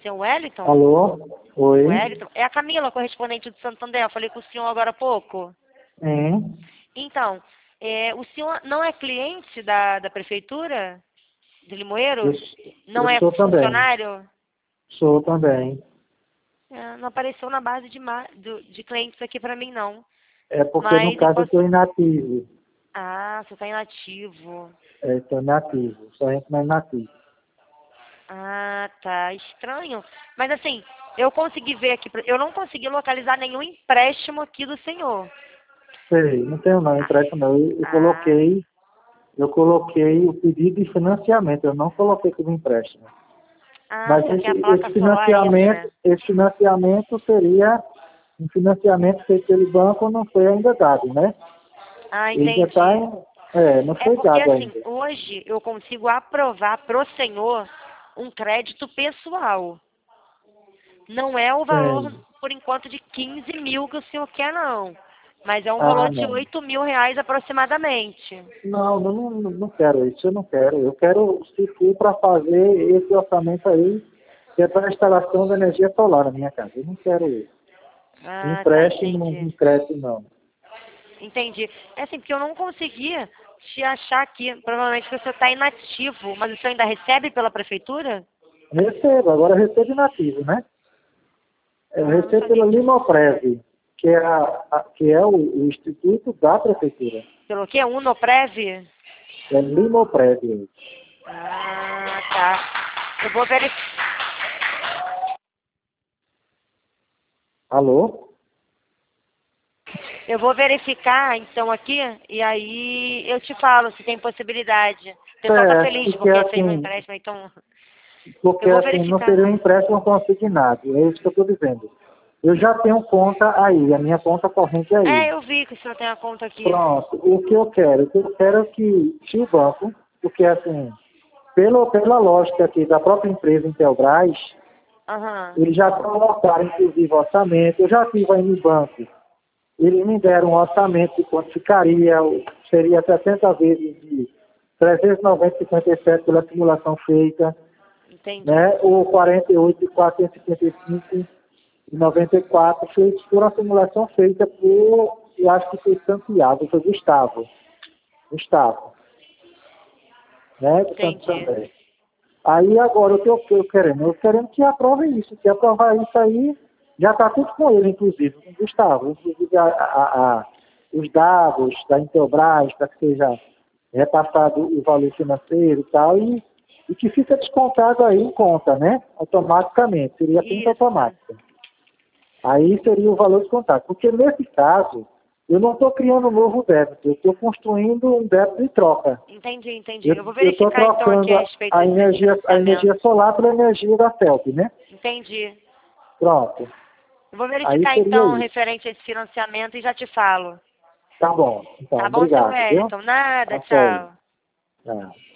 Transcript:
Seu Wellington? Alô? Oi? Wellington? É a Camila, correspondente do Santander. Eu falei com o senhor agora há pouco. Então, o senhor não é cliente da prefeitura de Limoeiro? Não Eu é sou também. funcionário? Sou também. Não apareceu na base de clientes aqui para mim, não. É porque no Mas eu caso eu posso... estou inativo. Ah, você está inativo. Estou inativo. Só entro mais inativo. Ah, tá. Estranho. Mas assim, eu consegui ver aqui, eu não consegui localizar nenhum empréstimo aqui do senhor. Sei, não tenho não, empréstimo não. Ah, Eu coloquei o pedido de financiamento, eu não coloquei como empréstimo. ah, Mas você tem a placa solar, é isso, né? esse financiamento seria um financiamento feito pelo banco, não foi ainda dado, né? Ah, Ele já está entendi. não É foi porque dado assim, ainda. hoje eu consigo aprovar pro senhor um crédito pessoal. Não é o valor, Sim. por enquanto, de 15 mil que o senhor quer, não. Mas é um Ah, valor de não. 8 mil reais aproximadamente. Não quero isso, eu não quero. Eu quero, se for para fazer esse orçamento aí, que é para a instalação da energia solar na minha casa. Eu não quero Ah, tá, empréstimo, entendi. um crédito, não. Entendi. É assim, porque eu não conseguia te achar aqui. Provavelmente porque o senhor está inativo, mas o senhor ainda recebe pela prefeitura? Recebo, agora eu recebo inativo, né? Eu Ah, não recebo sabia pela disso. Limoprev, que é, que é o instituto da prefeitura. Pelo quê? Unoprev? É Limoprev. Ah, tá. Eu vou verificar. Alô? Eu vou verificar, então, aqui, e aí eu te falo se tem possibilidade. O pessoal tá Certo, feliz porque fez um empréstimo, então eu porque vou assim, não verificar. seria um empréstimo consignado, é isso que eu estou dizendo. Eu já tenho conta aí, a minha conta corrente é aí. Eu vi que o senhor tem a conta aqui. Pronto, o que eu quero? O que eu quero é que se o banco, porque assim, pela lógica aqui da própria empresa Intelbras, Aham, eles já colocaram inclusive orçamento, eu já tive aí no banco, eles me deram um orçamento de quanto ficaria, seria 60 vezes de 390,57 pela simulação feita, entendi. né? Ou 48 de 455,94 feitos por uma simulação feita por, eu acho que foi Santiago, foi Gustavo, né? Do Entendi. Santander. Aí agora o que eu querendo? Eu querendo que aprove isso, que aprovar isso aí, já está tudo com ele, inclusive, com o Gustavo, inclusive os dados da Intelbras, para que seja repassado o valor financeiro e tal, e que fica descontado aí em conta, né? Automaticamente, seria tudo Isso. automático. Aí seria o valor descontado. Porque nesse caso, eu não estou criando um novo débito, eu estou construindo um débito em troca. Entendi. Eu Eu vou estou verificar então aqui trocando a respeito desse a financiamento. energia solar pela energia da CELP, né? Entendi. Pronto. Eu vou Aí verificar seria então isso. referente a esse financiamento e já te falo. Tá bom. Então, Tá bom, seu obrigado, viu? Wellington? Nada, Ok. tchau. Tá.